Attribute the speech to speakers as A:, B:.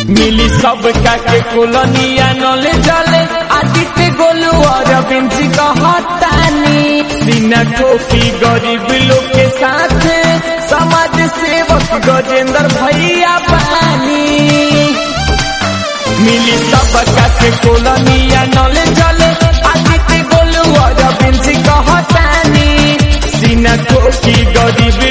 A: मिली सब के कोलोनिया नले जले आदित्य गोलू और बिंजी कहतानी सीना ठोकी गरीब लोग के साथ समाज सेवक गजेंद्र भैया बानी। मिली सब के कोलोनिया नले जले आदित्य गोलू और बिंजी कहतानी सीना ठोकी गरीब